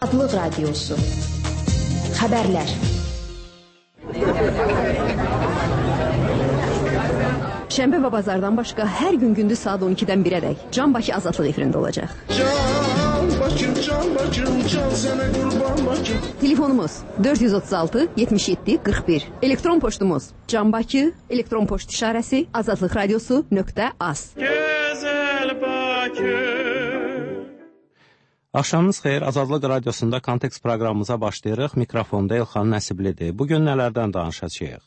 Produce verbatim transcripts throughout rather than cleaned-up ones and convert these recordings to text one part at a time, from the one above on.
Azadlıq Radiosu. Xəbərlər. Şənbə və bazardan başqa hər gün gündüz saat on ikidən birədək Can Bakı Azadlıq efirində olacaq. Can Bakı, Can Bakı, Can sənə qurban Bakı. Telefonumuz dörd yüz otuz altı yetmiş yeddi qırx bir. Elektron poçtumuz Can Bakı, elektron poçt işarəsi azadlıq radiosu nöqtə az. Gözəl Bakı. Axşamınız xeyir, Azadlıq Radiosunda Kontekst proqramımıza başlayırıq. Mikrofonda Elxan Nəsiblidir. Bugün nələrdən danışacağıq?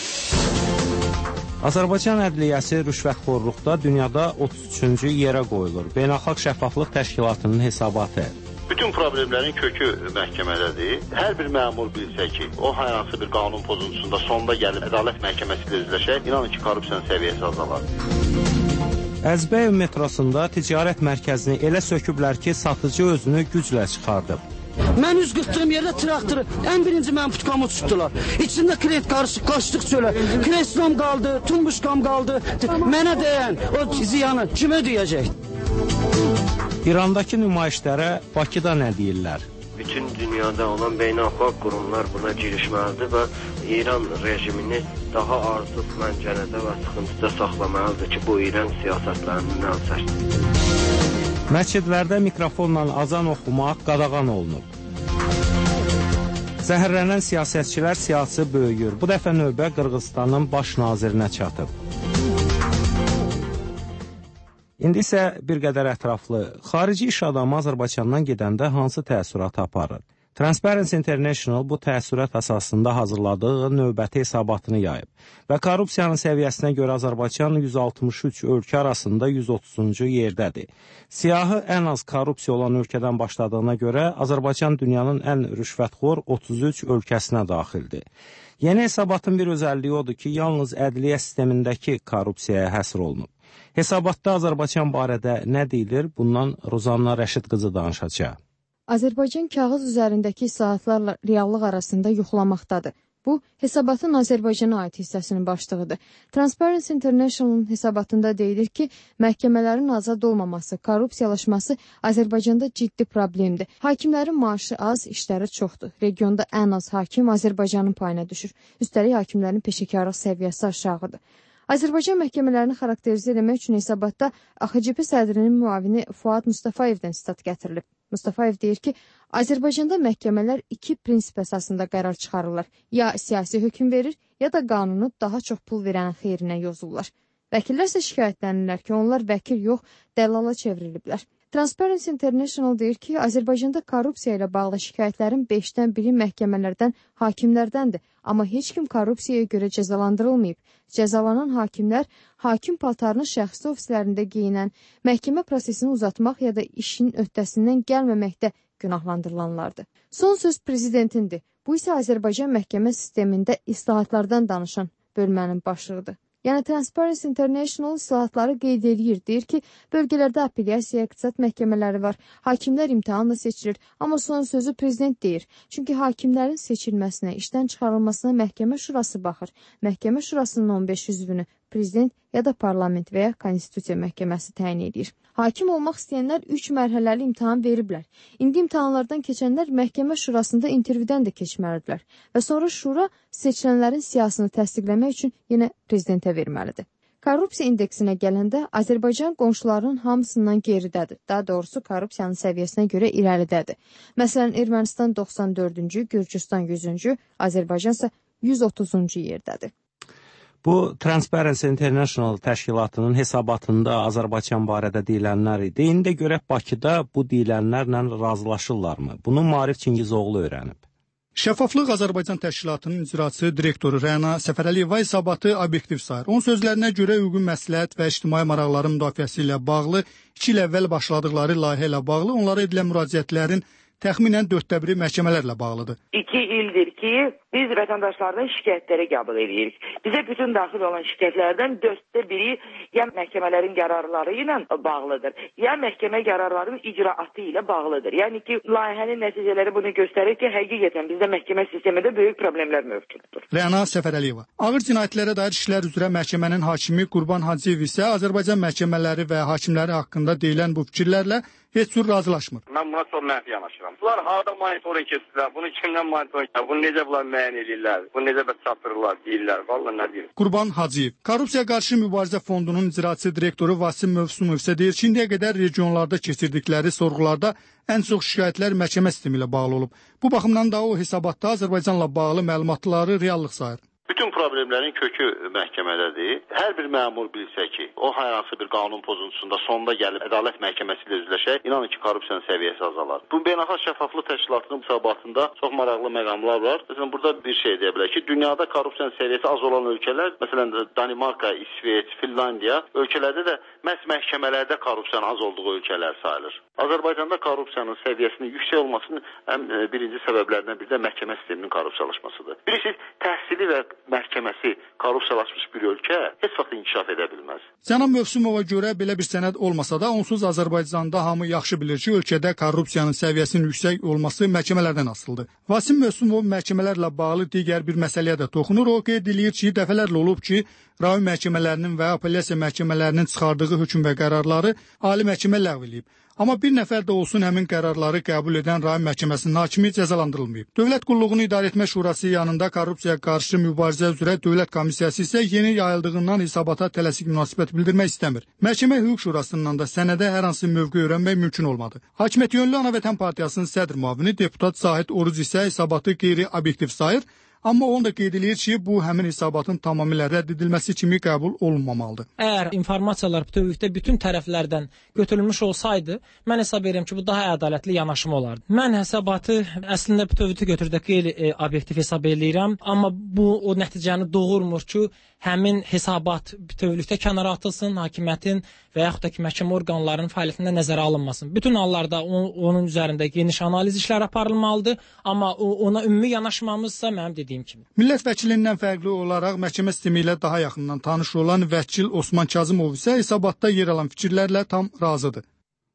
Azərbaycan ədliyyəsi rüşvətxorluqda dünyada otuz üçüncü yerə qoyulur. Beynəlxalq Şəffaflıq Təşkilatının hesabatı. Bütün problemlərin kökü məhkəmədədir. Hər bir məmur bilsə ki, o hər hansı bir qanun pozuntusunda sonda gəlib ədalət məhkəməsi ilə üzləşər, inanın ki, korrupsiyanın səviyyəsi azalar. Əzbəyev metrosunda ticarət mərkəzini elə söküblər ki, satıcı özünü güclə çıxardıb. Mən üz qırtdığım yerdə traktoru, ən birinci mən putkamı tutdular. İçində kret qarışıq, qaçdıq çölə. Kreslom qaldı, tumbuşkam qaldı. Mənə deyən o ziyanı kim ödəyəcək? İrandakı nümayişlərə Bakıda nə deyirlər? Bütün dünyada olan beynəlxalq qurumlar buna girişməlidir və İran rejimini daha artıq məncənədə və sıxıntıda saxlamalıdır ki, bu İran siyasətlərinin əlçəkdir. Məscidlərdə mikrofonla azan oxumaq qadağan olunub. Zəhərlənən siyasətçilər siyasi böyüyür. Bu dəfə növbə Qırğızstanın baş nazirinə çatıb. İndi isə bir qədər ətraflı. Xarici iş adamı Azərbaycandan gedəndə hansı təəssürat aparır? Transparency International bu təəssürat əsasında hazırladığı növbəti hesabatını yayıb və korrupsiyanın səviyyəsinə görə Azərbaycan yüz altmış üç ölkə arasında yüz otuzuncu yerdədir. Siyahı ən az korrupsiya olan ölkədən başladığına görə Azərbaycan dünyanın ən rüşvətxor otuz üç ölkəsinə daxildir. Yeni hesabatın bir özəlliyi odur ki, yalnız ədliyyə sistemindəki korrupsiyaya həsr olunub. Hesabatda Azərbaycan barədə nə deyilir? Bundan Rozanna Rəşid qızı danışacaq. Azərbaycan kağız üzərindəki islahatlarla reallıq arasında yoxlamaqdadır. Bu, hesabatın Azərbaycana aid hissəsinin başlığıdır. Transparency International'ın hesabatında deyilir ki, məhkəmələrin azad olmaması, korrupsiyalaşması Azərbaycanda ciddi problemdir. Hakimlərin maaşı az, işləri çoxdur. Regionda ən az hakim Azərbaycanın payına düşür. Üstəlik, hakimlərin peşəkarlıq səviyyəsi aşağıdır. Azərbaycan məhkəmələrini xarakterizə etmək üçün hesabatda A X C P sədrinin müavini Fuad Mustafayevdən sitat gətirilib. Mustafayev deyir ki, Azərbaycanda məhkəmələr iki prinsip əsasında qərar çıxarırlar. Ya siyasi hökm verir, ya da qanunu daha çox pul verən xeyrinə yozurlar. Vəkillər isə şikayətlənirlər ki, onlar vəkil yox, dəlala çevriliblər. Transparency International deyir ki, Azərbaycanda korrupsiya ilə bağlı şikayətlərin beşdən biri məhkəmələrdən, hakimlərdəndir. Amma heç kim korrupsiyaya görə cəzalandırılmayıb. Cəzalanan hakimlər hakim paltarını şəxsi ofislərində geyinən, məhkəmə prosesini uzatmaq ya da işin öhdəsindən gəlməməkdə günahlandırılanlardır. Son söz prezidentindir. Bu isə Azərbaycan məhkəmə sistemində islahatlardan danışan bölmənin başlığıdır. Yəni Transparency International islahatları qeyd edir, deyir ki, bölgələrdə apellyasiya, iqtisad məhkəmələri var, hakimlər imtahanla seçilir, amma son sözü prezident deyir. Çünki hakimlərin seçilməsinə, işdən çıxarılmasına məhkəmə şurası baxır. Məhkəmə şurasının on beş üzvünü prezident ya da parlament və ya konstitusiya məhkəməsi təyin edir. Hakim olmaq istəyənlər üç mərhələli imtahan veriblər. İndi imtahanlardan keçənlər məhkəmə şurasında intervyudan da keçməlidirlər və sonra şura seçilənlərin siyasını təsdiqləmək üçün yenə prezidentə verməlidir. Korrupsiya indeksinə gələndə Azərbaycan qonşularının hamısından geridədir. Daha doğrusu korrupsiyanın səviyyəsinə görə irəlidədir. Məsələn, Ermənistan doxsan dördüncü, Gürcüstan yüzüncü, Azərbaycan isə yüz otuzuncu yerdədir. Bu, Transparency International təşkilatının hesabatında Azərbaycan barədə deyilənlər idi. İndi görək Bakıda bu deyilənlərlə razılaşırlarmı? Bunu Maarif Çingizoğlu öyrənib. Şəffaflıq Azərbaycan Təşkilatının icraçı direktoru Rəna Səfərəliyeva hesabatı obyektiv sayır. Onun sözlərinə görə hüquqi məsləhət və ictimai maraqların müdafiəsi ilə bağlı iki il əvvəl başladıqları layihə ilə bağlı onlara edilən müraciətlərin təxminən dörddə biri məhkəmələrlə bağlıdır. İki ildir ki, biz vətəndaşlardan şikayətləri qəbul edirik. Bizə bütün daxil olan şikayətlərdən dörddə biri ya məhkəmələrin qərarları ilə bağlıdır, ya məhkəmə qərarlarının icraatı ilə bağlıdır. Yəni ki, layihənin nəticələri bunu göstərir ki, həqiqətən bizdə məhkəmə sistemində böyük problemlər mövcuddur. Rəna Səfərəliyeva. Ağır cinayətlərə dair işlər üzrə məhkəmənin hakimi Qurban Hacıyev isə Azərbaycan məhkəmələri və hakimləri haqqında deyilən bu fikirlərlə heç cür razılaşmır. Mən buna çox mənfi yanaşıram. Bunlar harada monitoring keçirlər, bunu kimdən monitoring edirlər, bunu necə bunlar müəyyən edirlər, bunu necə də çatdırırlar, deyirlər, vallahi nə deyim. Qurban Hacıyev, Korrupsiya qarşı mübarizə fondunun icraçı direktoru Vasim Mövsümov isə deyir ki, indiyə qədər regionlarda keçirdikləri sorğularda ən çox şikayətlər məhkəmə sistemi ilə bağlı olub. Bu baxımdan da o hesabatda Azərbaycanla bağlı məlumatları reallıq sayır. Bütün problemlərin kökü məhkəmədədir. Hər bir məmur bilsə ki, o hər hansı bir qanun pozuntusunda sonda gəlib ədalət məhkəməsi ilə üzləşək, inanın ki, korrupsiyanın səviyyəsi azalar. Bu beynəlxalq şəffaflıq təşkilatının hesabatında çox maraqlı məqamlar var. Məsələn, burada bir şey deyə bilər ki, dünyada korrupsiyanın səviyyəsi az olan ölkələr, məsələn, Danimarka, İsveç, Finlandiya ölkələrdə də məhz məhkəmələrdə korrupsiyanın az olduğu ölkələr sayılır. Azərbaycanda korrupsiyanın səviyyəsinin yüksək olmasının ən birinci səbəblərindən biri də məhkəmə sisteminin korrupsiyalaşmasıdır. Bilirsiniz, təhsili və məhkəməsi korrupsiyalaşmış bir ölkə heç vaxt inkişaf edə bilməz. Cənab Mövsümova görə belə bir sənəd olmasa da, onsuz Azərbaycanda hamı yaxşı bilir ki, ölkədə korrupsiyanın səviyyəsinin yüksək olması məhkəmələrdən asılıdır. Vasim Mövsümov məhkəmələrlə bağlı digər bir məsələyə də toxunur. O qeyd edir ki, dəfələrlə olub ki, rayon məhkəmələrinin və apellyasiya məhkəmələrinin çıxardığı hökm və qərarları ali məhkəmə ləğv edib. Amma bir nəfər də olsun həmin qərarları qəbul edən rayon məhkəməsinin hakimi cəzalandırılmayıb. Dövlət Qulluğunu İdarə Etmə Şurası yanında korrupsiya qarşı mübarizə üzrə Dövlət Komissiyası isə yeni yayıldığından hesabata tələsik münasibət bildirmək istəmir. Məhkəmə Hüquq Şurasından da sənədə hər hansı mövqe öyrənmək mümkün olmadı. Hakimiyyət yönlü Ana Vətən Partiyasının sədr müavini deputat Zahid Oruc isə hesabatı qeyri-obyektiv sayır. Amma onu da qeyd edir ki, bu həmin hesabatın tamamilə rədd edilməsi kimi qəbul olunmamalıdır. Əgər informasiyalar bütövlükdə bütün tərəflərdən götürülmüş olsaydı, mən hesab edirəm ki, bu daha ədalətli yanaşma olardı. Mən hesabatı əslində bütövlükdə götürdükdə qeyri-obyektiv hesab edirəm, amma bu o nəticəni doğurmur ki, həmin hesabat bütövlükdə kənara atılsın, hakimiyyətin və yaxud da ki, məhkəmə orqanlarının fəaliyyətində nəzərə alınmasın. Bütün hallarda onun üzərində geniş analiz işləri aparılmalıdır, amma ona ümumi yanaşmamızsa mənim dediyim kimi. Millət vəkilindən fərqli olaraq məhkəmə sistemi ilə daha yaxından tanış olan vəkil Osman Kazımov isə hesabatda yer alan fikirlərlə tam razıdır.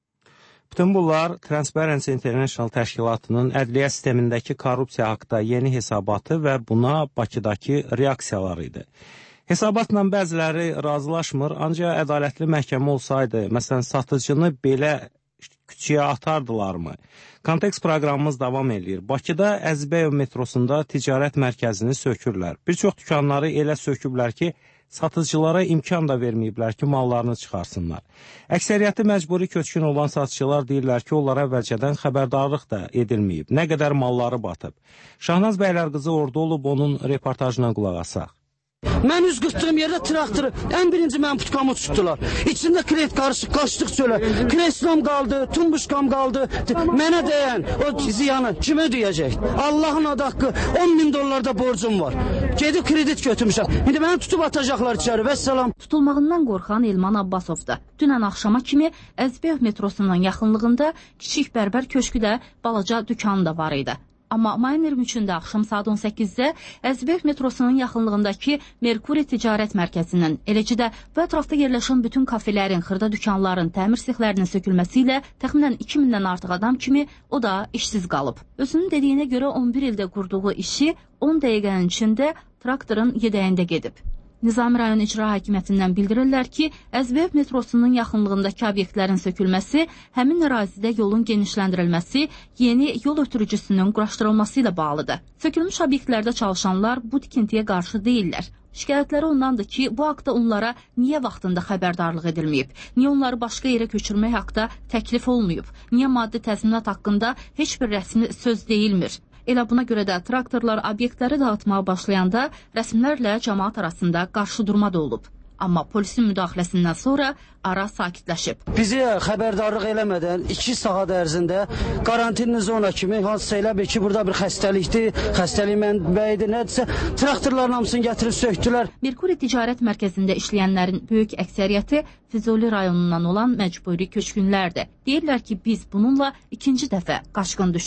Bütün bunlar Transparency International təşkilatının ədliyyə sistemindəki korrupsiya haqqında yeni hesabatı və buna Bakıdakı reaksiyaları idi. Hesabatla bəziləri razılaşmır, ancaq ədalətli məhkəmə olsaydı, məsələn, satıcını belə küçüyə atardılarmı? Kontekst proqramımız davam edir. Bakıda Əzbəyov metrosunda ticarət mərkəzini sökürlər. Bir çox dükanları elə söküblər ki, satıcılara imkan da verməyiblər ki, mallarını çıxarsınlar. Əksəriyyəti məcburi köçkün olan satıcılar deyirlər ki, onlara əvvəlcədən xəbərdarlıq da edilməyib. Nə qədər malları batıb. Şahnaz Bəylərqızı orada olub, onun reportajına qulaq asaq. Mən üz qırtdığım yerdə traktoru ən birinci mənim putkamı tutdular. İçində kredit qarışıq, qaçdıq çölə. Kreslom qaldı, tumbuşkam qaldı. Mənə deyən o ziyanı kim ödəyəcək? Allahın adı haqqı on min dollarda borcum var. Gedib kredit götürmüşəm. İndi məni tutub atacaqlar içəri. Vəssalam. Tutulmağından qorxan Elman Abbasov da dünən axşama kimi Əzbəyov metrosunun yaxınlığında kiçik bərbər köşküdə balaca dükanı da var idi. Amma mayın iyirmi üçündə axşam saat on səkkizdə Əzbəyov metrosunun yaxınlığındakı Merkuri Ticarət Mərkəzinin, eləcə də bu ətrafda yerləşən bütün kafelerin, xırda dükanların, təmir sexlərinin sökülməsi ilə təxminən iki mindən artıq adam kimi o da işsiz qalıb. Özünün dediyinə görə on bir ildə qurduğu işi on dəqiqənin içində traktorun yedəyində gedib. Nizami rayon icra hakimiyyətindən bildirirlər ki, Əzbəyov metrosunun yaxınlığındakı obyektlərin sökülməsi, həmin ərazidə yolun genişləndirilməsi, yeni yol ötürücüsünün quraşdırılması ilə bağlıdır. Sökülmüş obyektlərdə çalışanlar bu tikintiyə qarşı deyirlər. Şikayətləri ondandır ki, bu haqda onlara niyə vaxtında xəbərdarlıq edilməyib, niyə onları başqa yerə köçürmək haqda təklif olmayıb, niyə maddi təzminat haqqında heç bir rəsmi söz deyilmir. Elə buna görə də traktorlar obyektləri dağıtmağa başlayanda rəsmilərlə cəmaat arasında qarşıdurma da olub. Amma polisin müdaxiləsindən sonra ara sakitləşib. Bizi xəbərdarlıq eləmədən iki saat ərzində karantinli zona kimi hansısa elə bir ki, burada bir xəstəlikdir, xəstəlik mənbəyidir, nədirsə, traktorların hamısını gətirib söktülər. Merkuri Ticarət Mərkəzində işləyənlərin böyük əksəriyyəti Füzuli rayonundan olan məcburi köçkünlərdir. Deyirlər ki, biz bununla ikinci dəfə qaçqın düşdük.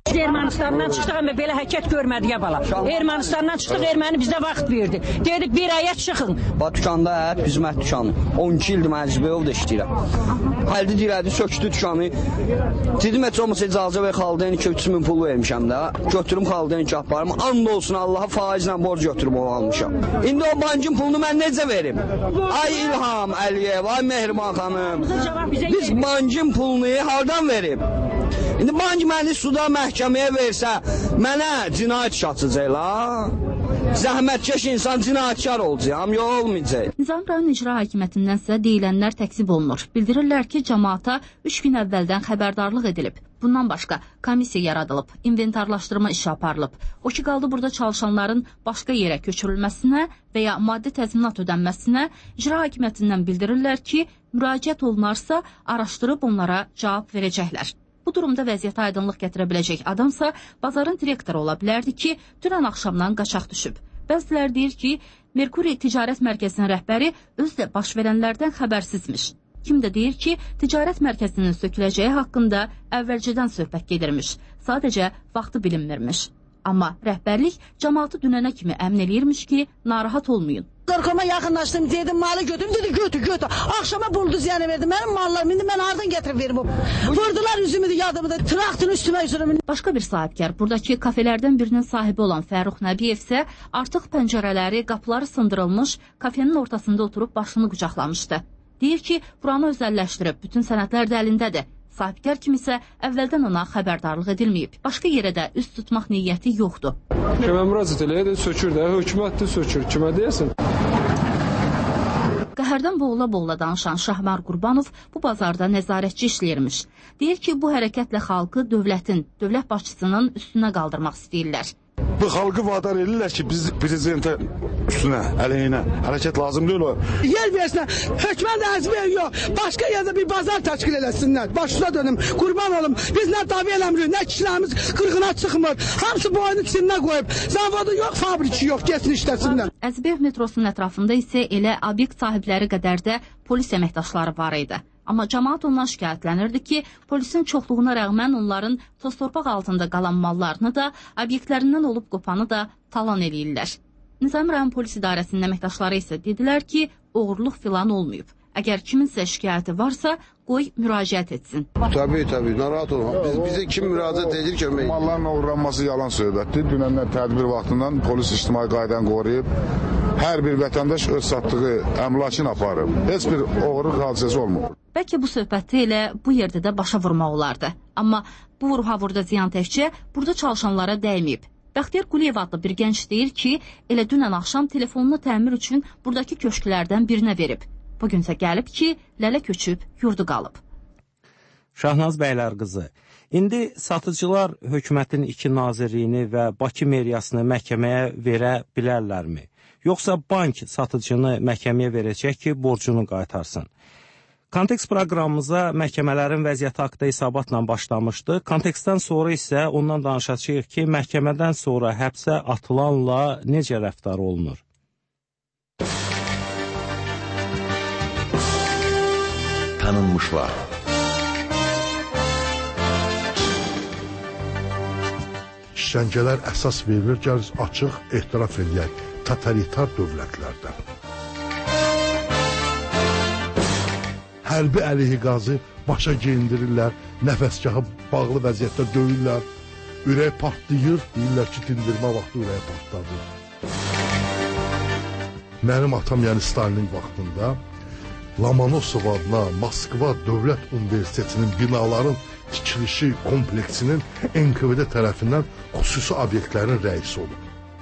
Ermənistandan çıxdıq, amma belə hərəkət görmədik ya bala. Ermənistandan çıxdıq, erməni bizə vaxt verdi. Dedik bir aya çıxın. Bax dükanda hə, xidmət dükanı. on iki ildir mən Əzbəyovda işləyirəm. Həldi dirədi, sökdü dükanı. Dedim heç olmasa icazə ver xalden iki üç min pul vermişəm də. Götürüm xalden ki aparım. And olsun Allaha faizlə borc götürüb onu almışam. İndi o bankın pulunu mən necə verim? Ay İlham Əliyev, ay Mehriban xanım. Biz bankın pulunu hardan verib? İndi bank məni suda məhkəməyə versə, mənə cinayət şaçacaq la. Zəhmətkeş insan cinayətkar olacaq, yox olmayacaq. Nizami rayon icra hakimiyyətindən isə deyilənlər təksib olunur. Bildirirlər ki, cəmaata üç gün əvvəldən xəbərdarlıq edilib. Bundan başqa komissiya yaradılıb, inventarlaşdırma işi aparılıb. O ki, qaldı burada çalışanların başqa yerə köçürülməsinə və ya maddi təzminat ödənməsinə icra hakimiyyətindən bildirirlər ki, müraciət olunarsa araşdırıb onlara cavab verəcəklər. Bu durumda vəziyyətə aydınlıq gətirə biləcək adamsa bazarın direktoru ola bilərdi ki, dünən axşamdan qaçaq düşüb. Bəziləri deyir ki, Merkuri Ticarət Mərkəzinin rəhbəri özü də baş verənlərdən xəbərsizmiş. Kim də deyir ki, ticarət mərkəzinin söküləcəyi haqqında əvvəlcədən söhbət gedirmiş, sadəcə vaxtı bilinmirmiş. Amma rəhbərlik cəmaatı dünənə kimi əmin eləyirmiş ki, narahat olmayın. Qarkama yaxınlaşdım, dedim malı götürüm, dedi götür, götür. Axşama buldu ziyanı verdim, mənim mallarım, indi mən hardan gətirib verim o? Vurdular üzümü, yadımı da, traktın üstümə üzürüm. Başqa bir sahibkar, buradakı kafelərdən birinin sahibi olan Fərux Nəbiyev isə artıq pəncərələri, qapıları sındırılmış, kafenin ortasında oturub başını qucaqlamışdı. Deyir ki, buranı özəlləşdirib, bütün sənədlər də əlindədir. Sahibkar kimi isə əvvəldən ona xəbərdarlıq edilməyib. Başqa yerə də üst tutmaq niyyəti yoxdur. Kimə müraciət eləyə də sökür də, hökumətdir sökür, kimə deyəsin? Qəhərdən boğula-boğula danışan Şahmar Qurbanov bu bazarda nəzarətçi işləyirmiş. Deyir ki, bu hərəkətlə xalqı dövlətin, dövlət başçısının üstünə qaldırmaq istəyirlər. Bu xalqı vadar edirlər ki, biz prezidentə üstünə, əleyhinə hərəkət lazım deyil o. Yer versinlər, hökmən də Əzbəyev yox, başqa yerdə bir bazar təşkil eləsinlər. Başına dönüm, qurban olum, biz nə davi eləmirik, nə kişilərimiz qırğına çıxmır, hamısı boynu içində qoyub, zavodu yox, fabriki yox, getsin işləsinlər. Əzbəyev metrosunun ətrafında isə elə obyekt sahibləri qədər də polis əməkdaşları var idi. Amma cəmaat ondan şikayətlənirdi ki, polisin çoxluğuna rəğmən onların toz-torpaq altında qalan mallarını da, obyektlərindən olub qopanı da talan eləyirlər. Nizami rayon polis idarəsinin əməkdaşları isə dedilər ki, oğurluq filan olmayıb. Əgər kiminsə şikayəti varsa, qoy müraciət etsin. Tabii, tabii, narahat olma. Biz, bizə kim müraciət edir ki, malların uğurlanması yalan söhbətdir. Dünəndən tədbir vaxtından polis ictimai qaydanı qoruyub, hər bir vətəndaş öz satdığı əmlakını aparıb. Heç bir oğurluq hadisəsi olmur. Bəlkə bu söhbəti elə bu yerdə də başa vurmaq olardı. Amma bu vurha-vurda ziyan təkcə burada çalışanlara dəyməyib. Bəxtiyar Quliyev adlı bir gənc deyir ki, elə dünən axşam telefonunu təmir üçün buradakı köşklərdən birinə verib. Bugünsə gəlib ki, lələ köçüb, yurdu qalıb. Şahnaz bəylər qızı, indi satıcılar hökumətin iki nazirliyini və Bakı meriyasını məhkəməyə verə bilərlərmi? Yoxsa bank satıcını məhkəməyə verəcək ki, borcunu qaytarsın? Kontekst proqramımıza məhkəmələrin vəziyyəti haqda hesabatla başlamışdı. Kontekstdən sonra isə ondan danışacağıq ki, məhkəmədən sonra həbsə atılanla necə rəftar olunur? Tanınmışlar. İşgəncələr əsas verilir, gəliz açıq etiraf edək totalitar dövlətlərdən. Hərbi əleyhi qazı başa geyindirirlər, nəfəsgahı bağlı vəziyyətdə döyürlər, ürək partlayır, deyirlər ki, dindirmə vaxtı ürək partladır. Mənim atam, yəni Stalin vaxtında Lomonosov adına Moskva Dövlət Universitetinin binaların tikilişi kompleksinin N K V D tərəfindən xüsusi obyektlərin rəisi olub.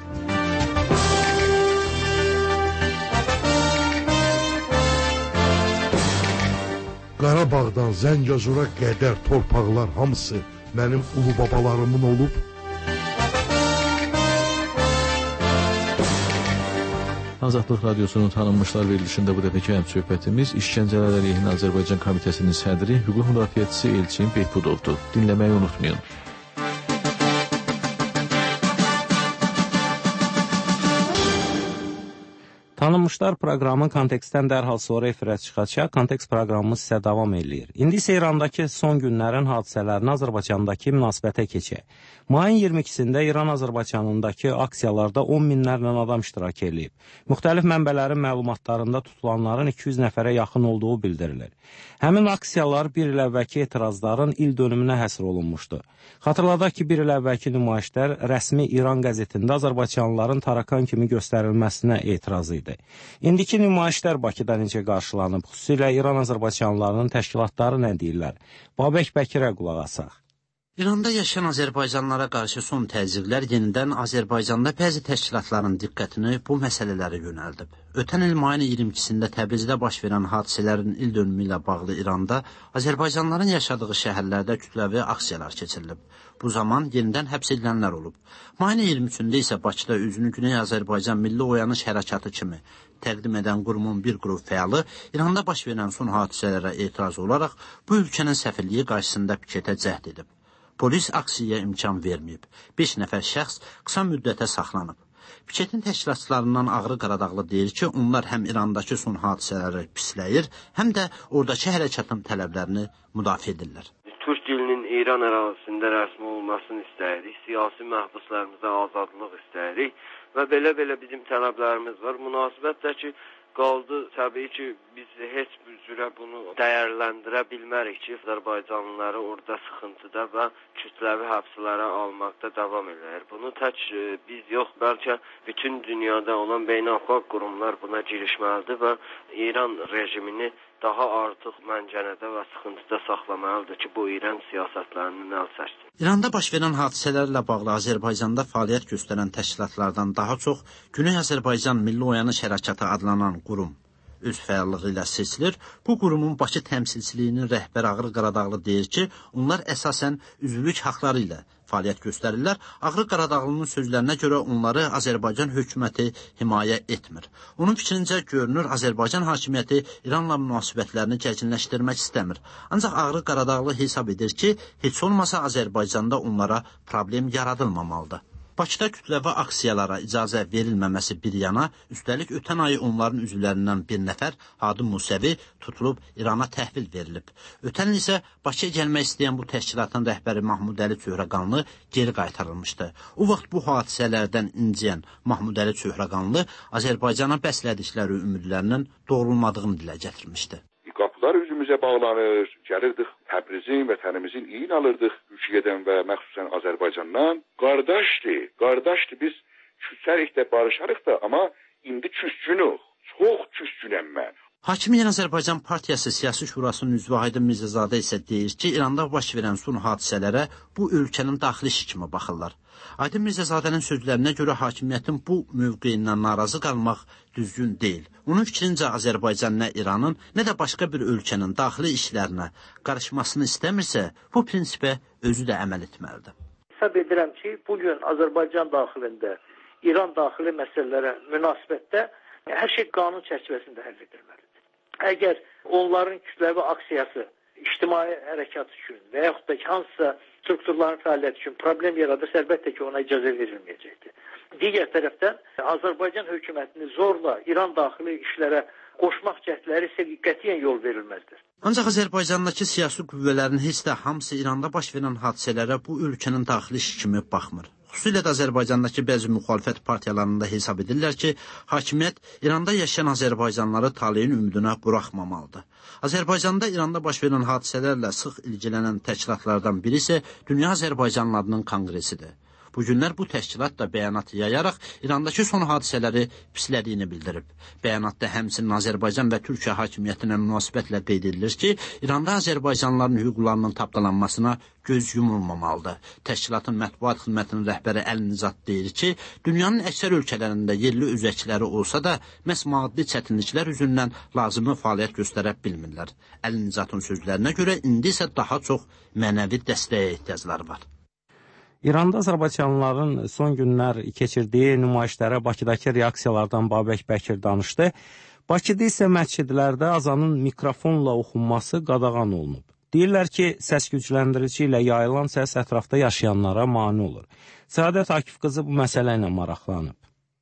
Qarabağdan Zəngəzura qədər torpaqlar hamısı mənim ulu babalarımın olub. Azadlıq Radiosunun tanınmışlar verilişində bu dəfəki həm söhbətimiz İşgəncələr əleyhinə Azərbaycan Komitəsinin sədri, hüquq müdafiəçisi Elçin Behbudovdur. Dinləməyi unutmayın. Tanınmışlar proqramın kontekstdən dərhal sonra efirə çıxacaq, kontekst proqramımız sizə davam eləyir. İndi isə İrandakı son günlərin hadisələrini Azərbaycandakı münasibətə keçək. Mayın iyirmi ikisində İran-Azərbaycanındakı aksiyalarda on minlərlə adam iştirak edib. Müxtəlif mənbələrin məlumatlarında tutulanların iki yüz nəfərə yaxın olduğu bildirilir. Həmin aksiyalar bir il əvvəlki etirazların il dönümünə həsr olunmuşdu. Xatırladaq ki, bir il əvvəlki nümayişlər rəsmi İran qəzetində Azərbaycanlıların tarakan kimi göstərilməsinə etiraz idi. İndiki nümayişlər Bakıda necə qarşılanıb, xüsusilə İran-Azərbaycanlılarının təşkilatları nə deyirlər? Babək Bəkirə qulaq asaq. İranda yaşayan Azərbaycanlılara qarşı son təzyiqlər yenidən Azərbaycanda bəzi təşkilatların diqqətini bu məsələlərə yönəldib. Ötən il mayın iyirmi ikisində Təbrizdə baş verən hadisələrin il dönümü ilə bağlı İranda Azərbaycanlıların yaşadığı şəhərlərdə kütləvi aksiyalar keçirilib. Bu zaman yenidən həbs edilənlər olub. Mayın iyirmi üçündə isə Bakıda üzünü Güney Azərbaycan Milli Oyanış Hərəkatı kimi təqdim edən qurumun bir qrup fəalı İranda baş verən son hadisələrə etiraz olaraq bu ölkənin səfirliyi qarşısında piketə cəhd edib. Polis aksiyaya imkan verməyib. beş nəfər şəxs qısa müddətə saxlanıb. Piketin təşkilatçılarından Ağrı Qaradağlı deyir ki, onlar həm İrandakı son hadisələri pisləyir, həm də oradakı hərəkatın tələblərini müdafiə edirlər. Türk dilinin İran ərazisində rəsmi olmasını istəyirik, siyasi məhbuslarımıza azadlıq istəyirik və belə-belə bizim tələblərimiz var. Münasibətlə ki, qaldı təbii ki, biz heç bir cürə bunu dəyərləndirə bilmərik ki, Azərbaycanlıları orada sıxıntıda və kütləvi həbslərə almaqda davam edir. Bunu tək biz yox, bəlkə bütün dünyada olan beynəlxalq qurumlar buna girişməlidir və İran rejimini daha artıq məncənədə və sıxıntıda saxlamalıdır ki, bu İran siyasətlərini əl çəksin. İranda baş verən hadisələrlə bağlı Azərbaycanda fəaliyyət göstərən təşkilatlardan daha çox Güney Azərbaycan Milli Oyanış Hərəkatı adlanan qurum öz fəallığı ilə seçilir. Bu qurumun Bakı təmsilçiliyinin rəhbəri Ağrı Qaradağlı deyir ki, onlar əsasən üzvlük haqları ilə fəaliyyət göstərirlər. Ağrı Qaradağlının sözlərinə görə onları Azərbaycan hökuməti himayə etmir. Onun fikrincə görünür, Azərbaycan hakimiyyəti İranla münasibətlərini gərginləşdirmək istəmir. Ancaq Ağrı Qaradağlı hesab edir ki, heç olmasa Azərbaycanda onlara problem yaradılmamalıdır. Bakıda kütləvi aksiyalara icazə verilməməsi bir yana, üstəlik ötən ayı onların üzvlərindən bir nəfər Hadi Musəvi tutulub İrana təhvil verilib. Ötən il isə Bakıya gəlmək istəyən bu təşkilatın rəhbəri Mahmud Əli Çöhrəqanlı geri qaytarılmışdı. O vaxt bu hadisələrdən inciyən Mahmud Əli Çöhrəqanlı Azərbaycana bəslədikləri ümidlərinin doğrulmadığını dilə gətirmişdi. Qapılar üzümüzə bağlanır, gəlirdik Təbrizin, vətənimizin iyin alırdıq Türkiyədən və məxsusən Azərbaycandan. Qardaşdır, qardaşdır, biz küsərik də, barışarıq da, amma indi küscünük, çox küscünəm mən. Hakimiyyət Azərbaycan Partiyası Siyasi Şurasının üzvü Aydın Mirzəzadə isə deyir ki, İranda baş verən son hadisələrə bu ölkənin daxili işi kimi baxırlar. Aydın Mirzəzadənin sözlərinə görə hakimiyyətin bu mövqeyindən narazı qalmaq düzgün deyil. Onun fikrincə Azərbaycan nə İranın, nə də başqa bir ölkənin daxili işlərinə qarışmasını istəmirsə, bu prinsipə özü də əməl etməlidir. Hesab edirəm ki, bugün Azərbaycan daxilində İran daxili məsələlərə münasibətdə hər şey qanun çərçivəsində həll edilməlidir. Əgər onların kütləvi aksiyası ictimai hərəkat üçün və yaxud da ki, hansısa strukturların fəaliyyəti üçün problem yaradırsa, əlbəttə ki, ona icazə verilməyəcəkdir. Digər tərəfdən, Azərbaycan hökumətini zorla İran daxili işlərə qoşmaq cəhdləri isə qətiyyən yol verilməzdir. Ancaq Azərbaycandakı siyasi qüvvələrin heç də hamısı İranda baş verən hadisələrə bu ölkənin daxili işi kimi baxmır. Xüsusilə də Azərbaycandakı bəzi müxalifət partiyalarında hesab edirlər ki, hakimiyyət İranda yaşayan Azərbaycanlıları taleyin ümidinə buraxmamalıdır. Azərbaycanda İranda baş verən hadisələrlə sıx ilgilənən təşkilatlardan biri isə Dünya Azərbaycanlılarının Konqresidir. Bu günlər bu təşkilat da bəyanat yayaraq İrandakı son hadisələri pislədiyini bildirib. Bəyanatda həmçinin Azərbaycan və Türkiyə hakimiyyətinə münasibətlə qeyd edilir ki, İranda Azərbaycanlıların hüquqlarının tapdalanmasına göz yumulmamalıdır. Təşkilatın mətbuat xidmətinin rəhbəri Əli Nizat deyir ki, dünyanın əksər ölkələrində yerli üzvəkləri olsa da, məhz maddi çətinliklər üzündən lazımi fəaliyyət göstərə bilmirlər. Əli Nizatın sözlərinə görə indi isə daha çox mənəvi dəstəyə ehtiyacları var. İranda Azərbaycanlıların son günlər keçirdiyi nümayişlərə Bakıdakı reaksiyalardan Babək Bəkir danışdı. Bakıda isə məscidlərdə azanın mikrofonla oxunması qadağan olunub. Deyirlər ki, səs gücləndirici ilə yayılan səs ətrafda yaşayanlara mane olur. Səadət Akif qızı bu məsələ ilə maraqlanıb.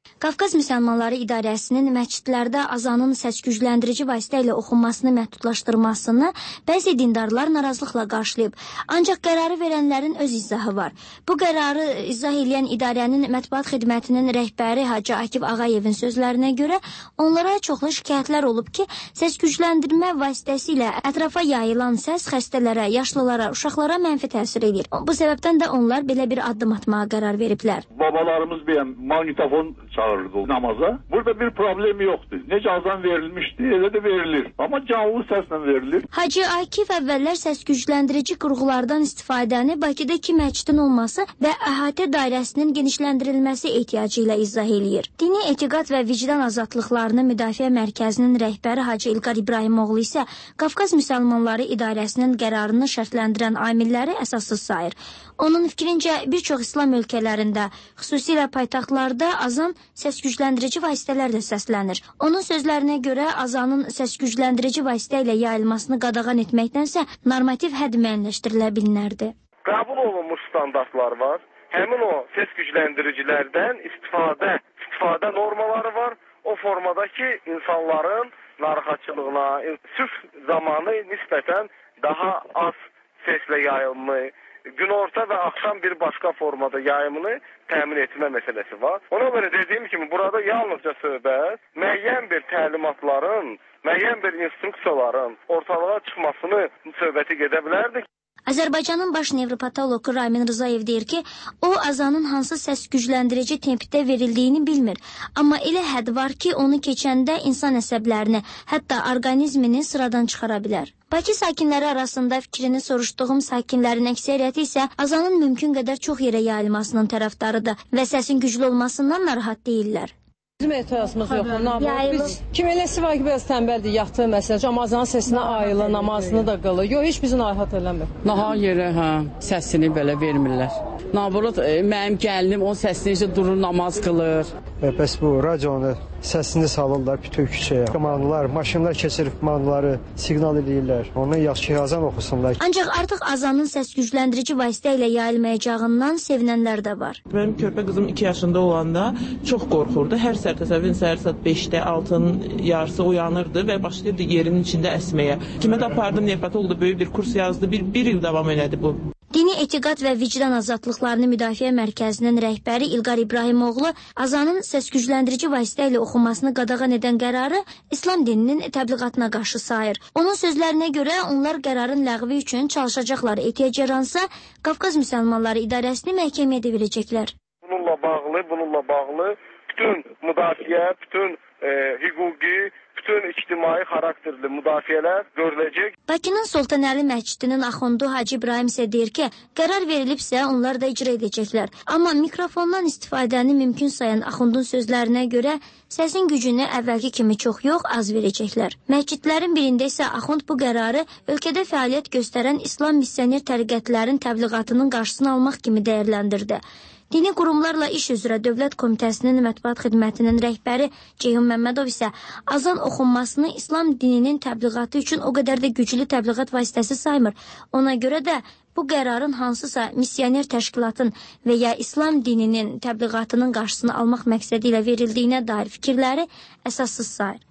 Qafqaz Müsəlmanları İdarəsinin məscidlərdə azanın səs-kücləndirici vasitə ilə oxunmasını məhdudlaşdırmasını bəzi dindarlar narazılıqla qarşılayıb. Ancaq qərarı verənlərin öz izahı var. Bu qərarı izah edən idarənin mətbuat xidmətinin rəhbəri Hacı Akif Ağayevin sözlərinə görə onlara çoxlu şikayətlər olub ki, səs-kücləndirmə vasitəsilə ətrafa yayılan səs xəstələrə, yaşlılara, uşaqlara mənfi təsir edir. Bu səbəbdən də onlar belə bir addım atmağa qərar veriblər. Babalarımız bir magnitofon çağırırdı namaza. Burada bir problem yoktu. Necə azan verilmişti, elə də verilir. Amma canlı səslə verilir. Hacı Akif əvvəllər səs-kücləndirici qurğulardan istifadəni Bakıdakı məscidin olması və əhatə dairəsinin genişləndirilməsi ehtiyacı ilə izah eləyir. Dini etiqad və vicdan azadlıqlarını müdafiə mərkəzinin rəhbəri Hacı İlqar İbrahimoğlu isə Qafqaz Müsəlmanları İdarəsinin qərarını şərtləndirən amilləri əsassız sayır. Onun fikrincə bir çox İslam ölkələrində, xüsusilə paytaxtlarda azan səs-kücləndirici vasitələrlə səslənir. Onun sözlərinə görə azanın səs-kücləndirici vasitə ilə yayılmasını qadağan etməkdənsə normativ hədd müəyyənləşdirilə bilinərdi. Qəbul olunmuş standartlar var. Həmin o səs-kücləndiricilərdən istifadə, istifadə normaları var. O formadakı insanların narahatçılığına, sülh zamanı nisbətən daha az səslə yayılmış, günorta və axşam bir başqa formada yayımını təmin etmə məsələsi var. Ona görə dediyim kimi burada yalnızca söhbət müəyyən bir təlimatların, müəyyən bir instruksiyaların ortalığa çıxmasını söhbəti gedə bilərdi. Azərbaycanın baş nevropatoloqu Ramin Rzayev deyir ki, o azanın hansı səs gücləndirici tempdə verildiyini bilmir. Amma elə hədd var ki, onu keçəndə insan əsəblərini, hətta orqanizmini sıradan çıxara bilər. Bakı sakinləri arasında fikrini soruşduğum sakinlərin əksəriyyəti isə azanın mümkün qədər çox yerə yayılmasının tərəfdarıdır və səsin güclü olmasından narahat deyirlər. Bizim etirazımız yox. Biz kim eləsi var ki, biraz tənbəldir, yatır məsələn, amma azanın səsinə ayılır, namazını da qılır. Yox, heç bizi narahat eləmir. Naha yerə, hə, səsini belə vermirlər. Naburut, mənim gəlinim onun səsini isə durur, namaz qılır. Bəs bu radionu səsini salırlar bütün küçəyə. Mahnılar, maşınlar keçirib mahnıları siqnal edirlər. Ondan yaxşı ki, azan oxusunlar. Ancaq artıq azanın səs gücləndirici vasitə ilə yayılmayacağından sevinənlər də var. Mənim körpə qızım iki yaşında olanda çox qorxurdu. Hər səhər təsəvvürün səhər saat beşdə altının yarısı uyanırdı və başlayırdı yerinin içində əsməyə. Kimə də apardım, nevropatoloqda böyük bir kurs yazdı. Bir, bir il davam elədi bu. Dini etiqad və vicdan azadlıqlarını müdafiə mərkəzinin rəhbəri İlqar İbrahimoğlu azanın səs gücləndirici vasitə ilə oxunmasını qadağan edən qərarı İslam dininin təbliğatına qarşı sayır. Onun sözlərinə görə onlar qərarın ləğvi üçün çalışacaqlar. Ehtiyac yaransa Qafqaz Müsəlmanları İdarəsini məhkəməyə də verəcəklər. Bununla bağlı, bununla bağlı bütün müdafiə, bütün e, hüquqi, bütün ictimai xarakterli müdafiələr görüləcək. Bakının Sultanəli məscidinin axundu Hacı İbrahim isə deyir ki, qərar verilibsə onlar da icra edəcəklər. Amma mikrofondan istifadəni mümkün sayan axundun sözlərinə görə səsin gücünü əvvəlki kimi çox yox, az verəcəklər. Məscidlərin birində isə axund bu qərarı ölkədə fəaliyyət göstərən İslam missioner təriqətlərin təbliğatının qarşısını almaq kimi dəyərləndirdi. Dini qurumlarla iş üzrə Dövlət Komitəsinin mətbuat xidmətinin rəhbəri Ceyhun Məmmədov isə azan oxunmasını İslam dininin təbliğatı üçün o qədər də güclü təbliğat vasitəsi saymır. Ona görə də bu qərarın hansısa missioner təşkilatın və ya İslam dininin təbliğatının qarşısını almaq məqsədi ilə verildiyinə dair fikirləri əsassız sayır.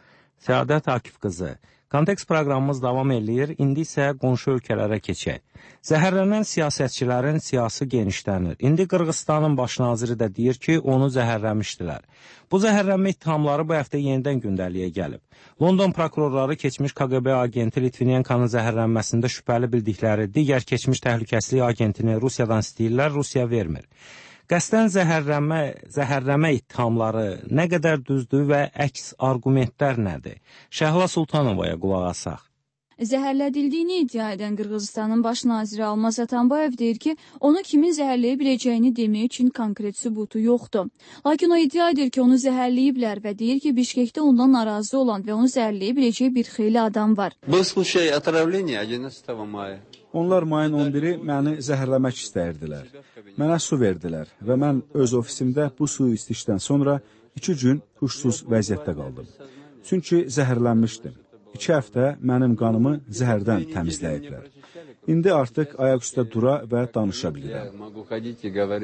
Səadət Akif qızı, Kontekst proqramımız davam eləyir, indi isə qonşu ölkələrə keçək. Zəhərlənən siyasətçilərin siyasi genişlənir. İndi Qırğızstanın baş naziri də deyir ki, onu zəhərləmişdilər. Bu zəhərlənmə ittihamları bu həftə yenidən gündəliyə gəlib. London prokurorları keçmiş K G B agenti Litvinenkanın zəhərlənməsində şübhəli bildikləri digər keçmiş təhlükəsizlik agentini Rusiyadan istəyirlər, Rusiya vermir. Qəsdən zəhərlənmə, zəhərləmə ittihamları nə qədər düzdür və əks argumentlər nədir? Şəhla Sultanovaya qulaq asaq. Zəhərlədildiyini iddia edən Qırğızstanın baş naziri Almaz Atambayev deyir ki, onu kimin zəhərləyə biləcəyini demək üçün konkret sübutu yoxdur. Lakin o iddia edir ki, onu zəhərləyiblər və deyir ki, Bişkekdə ondan narazı olan və onu zəhərləyə biləcək bir xeyli adam var. Bu случай отравления одиннадцатого мая. Onlar mayın on biri məni zəhərləmək istəyirdilər. Mənə su verdilər və mən öz ofisimdə bu suyu istişdən sonra iki gün huşsuz vəziyyətdə qaldım. Çünki zəhərlənmişdim. İki həftə mənim qanımı zəhərdən təmizləyiblər. İndi artıq ayaq üstə dura və danışa bilirəm.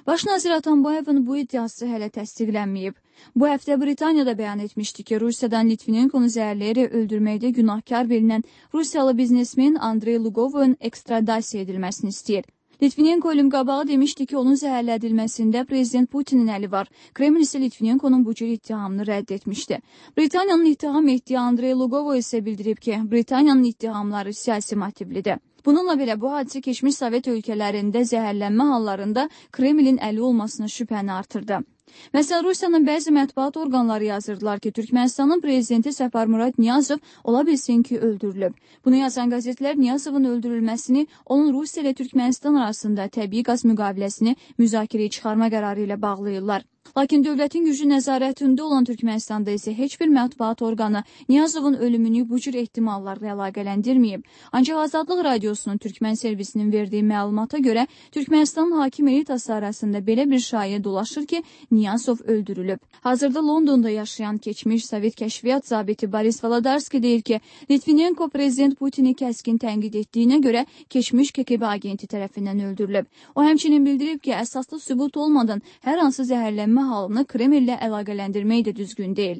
Baş nazir Atambayevin bu iddiası hələ təsdiqlənməyib. Bu həftə Britaniyada bəyan etmişdi ki, Rusiyadan Litvinenkonu zəhərləyərək öldürməkdə günahkar bilinən Rusiyalı biznesmen Andrey Lugovun ekstradasiya edilməsini istəyir. Litvinenko ölüm qabağı demişdi ki, onun zəhərlədilməsində prezident Putinin əli var. Kreml isə Litvinenkonun bu cür ittihamını rədd etmişdi. Britaniyanın ittiham etdiyi Andrey Lugovo isə bildirib ki, Britaniyanın ittihamları siyasi motivlidir. Bununla belə bu hadisə keçmiş Sovet ölkələrində zəhərlənmə hallarında Kremlin əli olmasına şübhəni artırdı. Məsələn, Rusiyanın bəzi mətbuat orqanları yazırdılar ki, Türkmənistanın prezidenti Səfərmurad Niyazov ola bilsin ki, öldürülüb. Bunu yazan qəzetlər Niyazovun öldürülməsini onun Rusiya ilə Türkmənistan arasında təbii qaz müqaviləsini müzakirəyə çıxarma qərarı ilə bağlayırlar. Lakin dövlətin gücü nəzarətində olan Türkmənistanda isə heç bir mətbuat orqanı Niyazovun ölümünü bu cür ehtimallarla əlaqələndirməyib. Ancaq Azadlıq Radiosunun Türkmən servisinin verdiyi məlumata görə Türkmənistanın hakim elitası arasında belə bir şayiə dolaşır ki, Niyazov öldürülüb. Hazırda Londonda yaşayan keçmiş Sovet kəşfiyyat zabiti Boris Volodarski deyir ki, Litvinenko prezident Putini kəskin tənqid etdiyinə görə keçmiş K G B agenti tərəfindən öldürülüb. O həmçinin bildirib ki, əsaslı sübut olmadan hər hansı zəhərlənmə halını Kremllə əlaqələndirmək də düzgün deyil.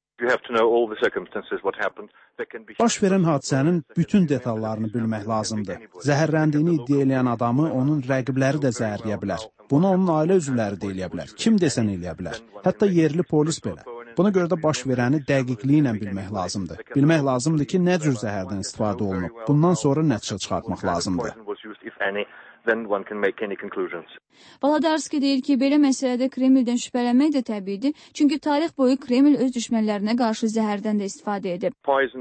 Baş verən hadisənin bütün detallarını bilmək lazımdır. Zəhərləndiyini iddia edən adamı onun rəqibləri də zəhərləyə bilər. Bunu onun ailə üzvləri də eləyə bilər. Kim desən eləyə bilər. Hətta yerli polis belə. Buna görə də baş verəni dəqiqliyi ilə bilmək lazımdır. Bilmək lazımdır ki, nə cür zəhərdən istifadə olunub. Bundan sonra nəticə çıxartmaq lazımdır. Then one can make any conclusions. Volodarski deyir ki, belə məsələdə Kremldən şübhələnmək də təbiidir, çünki tarix boyu Kreml öz düşmənlərinə qarşı zəhərdən də istifadə edib.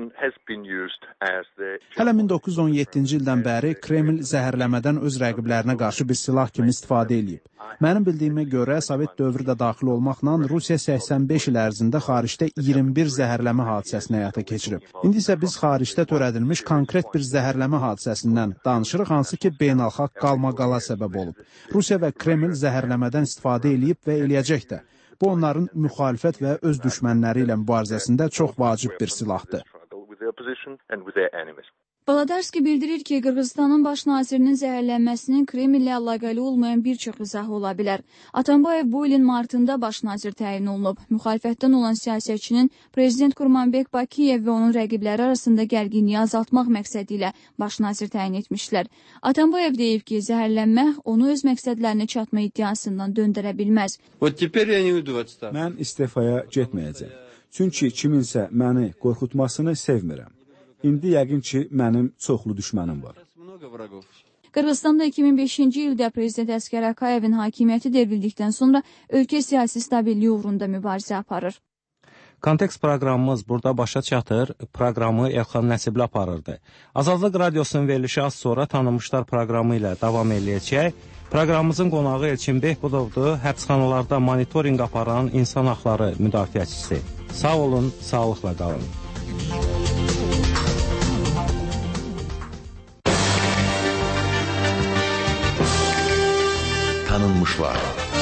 Hələ min doqquz yüz on yeddinci ildən bəri Kreml zəhərləmədən öz rəqiblərinə qarşı bir silah kimi istifadə edib. Mənim bildiyimə görə Sovet dövrü də daxil olmaqla Rusiya səksən beş il ərzində xaricdə iyirmi bir zəhərləmə hadisəsini həyata keçirib. İndi isə biz xaricdə törədilmiş konkret bir zəhərləmə hadisəsindən danışırıq, hansı ki, beynəlxalq qalmaqala səbəb olub. Rusiya və Kreml zəhərləmədən istifadə edib və eləyəcək də. Bu, onların müxalifət və öz düşmənləri ilə mübarizəsində çox vacib bir silahdır. Volodarski bildirir ki, Qırğızstanın baş nazirinin zəhərlənməsinin Kremllə əlaqəli olmayan bir çox izahı ola bilər. Atambayev bu ilin martında baş nazir təyin olunub. Müxalifətdən olan siyasətçinin prezident Kurmanbek Bakiyev və onun rəqibləri arasında gərginliyi azaltmaq məqsədi ilə baş nazir təyin etmişlər. Atambayev deyib ki, zəhərlənmə onu öz məqsədlərinə çatma iddiasından döndərə bilməz. Mən istifaya getməyəcəm. Çünki kiminsə məni qorxutmasını sevmirəm. İndi yəqin ki, mənim çoxlu düşmənim var. Qırğızstanda iki min beşinci ildə prezident Əskər Akayevin hakimiyyəti devrildikdən sonra ölkə siyasi stabilliyi uğrunda mübarizə aparır. Kontekst proqramımız burada başa çatır. Proqramı Elxan Nəsibli aparırdı. Azadlıq Radiosunun verilişi az sonra tanınmışlar proqramı ilə davam eləyəcək. Proqramımızın qonağı Elçin Behbudovdur, həbsxanalarda monitorinq aparan insan haqları müdafiəçisi. Sağ olun, sağlıqla qalın. Tanınmışlar.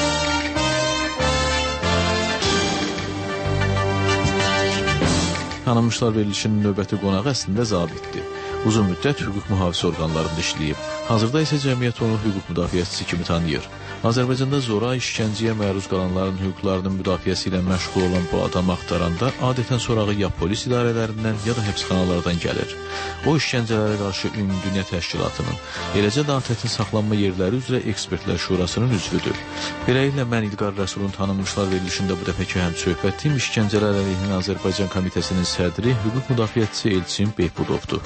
Tanınmışlar verilişinin növbəti qonağı əslində zabitdir. Uzun müddət hüquq mühafizə orqanlarında işləyib. Hazırda isə cəmiyyət onu hüquq müdafiəçisi kimi tanıyır. Azərbaycanda zora, işgəncəyə məruz qalanların hüquqlarının müdafiəsi ilə məşğul olan bu adam axtaranda adətən sorağı ya polis idarələrindən, ya da həbsxanalardan gəlir. O, işgəncələrə qarşı Ümumdünya Təşkilatının, eləcə də ATƏT-in saxlanma yerləri üzrə ekspertlər şurasının üzvüdür. Beləliklə, mən İlqar Rəsulun tanınmışlar verilişində bu dəfəki həmsöhbətim İşgəncələr əleyhinə Azərbaycan Komitəsinin sədri, hüquq müdafiəçisi Elçin Behbudovdur.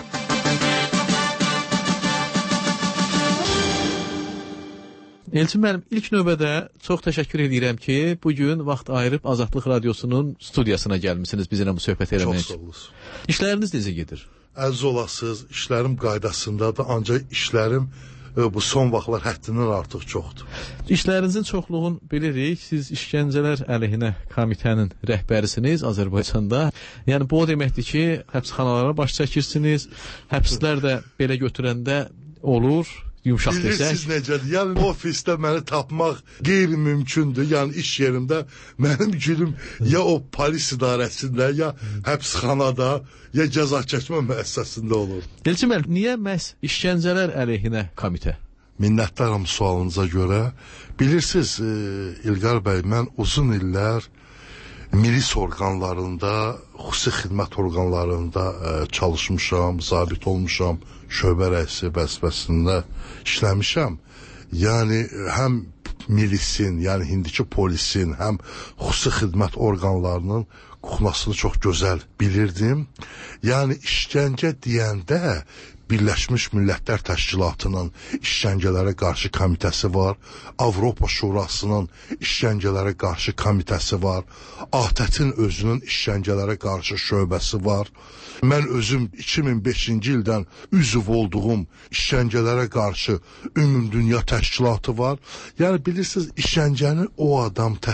Elçin müəllim, ilk növbədə çox təşəkkür edirəm ki, bugün vaxt ayırıb Azadlıq Radiosunun studiyasına gəlmişsiniz bizimlə bu söhbət eləmək. Çox sağ olasınız. İşləriniz necə gedir? Əziz olasınız, işlərim qaydasındadır, ancaq işlərim bu son vaxtlar həddindən artıq çoxdur. İşlərinizin çoxluğunu bilirik, siz İşgəncələr əleyhinə komitənin rəhbərisiniz Azərbaycanda. Yəni bu o deməkdir ki, həbsxanalara baş çəkirsiniz, həbslər də belə götürəndə olur. Yumşaq desək. Bilirsiniz necədir? Yəni ofisdə məni tapmaq qeyri-mümkündür. Yəni iş yerimdə mənim gülüm ya o polis idarəsində, ya həbsxanada, ya cəza çəkmə müəssisəsində olur. Elçin müəllim, niyə məhz İşgəncələr əleyhinə komitə? Minnətdaram sualınıza görə. Bilirsiniz, e, İlqar bəy, mən uzun illər milis orqanlarında, xüsusi xidmət orqanlarında e, çalışmışam, zabit olmuşam, şöbə rəisi vəzifəsində işləmişəm. Yəni, həm milisin, yəni indiki polisin, həm xüsusi xidmət orqanlarının kuxnasını çox gözəl bilirdim. Yəni, işgəncə deyəndə Birləşmiş Millətlər Təşkilatının işgəncələrə qarşı komitəsi var, Avropa Şurasının işgəncələrə qarşı komitəsi var, A T Ə-in özünün işgəncələrə qarşı şöbəsi var. Mən özüm iki min beşinci ildən üzv olduğum işgəncələrə qarşı Ümumdünya Təşkilatı var. Yəni bilirsiniz, işgəncəni o adam